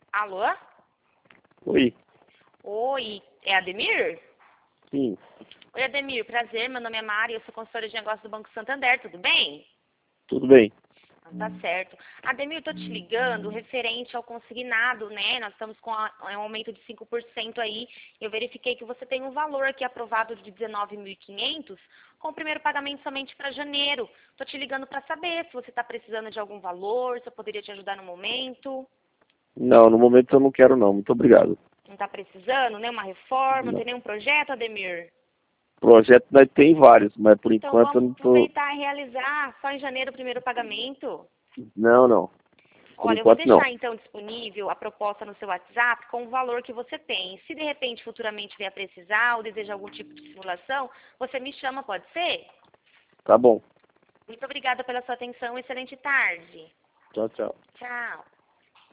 Alô? Oi, Oi, é Ademir? sim, Oi, Ademir, prazer, meu nome é Mari, eu sou consultora de negócios do Banco Santander, tudo bem? tudo bem. Tá certo. Ademir, eu tô te ligando referente ao consignado, né? Nós estamos com um aumento de 5% aí. Eu verifiquei que você tem um valor aqui aprovado de 19.500 com o primeiro pagamento somente para janeiro. Tô te ligando para saber se você está precisando de algum valor, se eu poderia te ajudar no momento. Não, no momento eu não quero não, muito obrigado. Não está precisando, né? Uma reforma, não Não. tem nenhum projeto, Ademir? Projeto nós tem vários, mas por Então enquanto eu vamos não tô. aproveitar e realizar só em janeiro o primeiro pagamento. Não, não. Por Olha, eu vou enquanto não. deixar então disponível a proposta no seu WhatsApp com o valor que você tem. Se de repente futuramente vier a precisar ou desejar algum tipo de simulação, você me chama, pode ser? Tá bom. Muito obrigada pela sua atenção. Excelente tarde. Tchau, tchau. Tchau.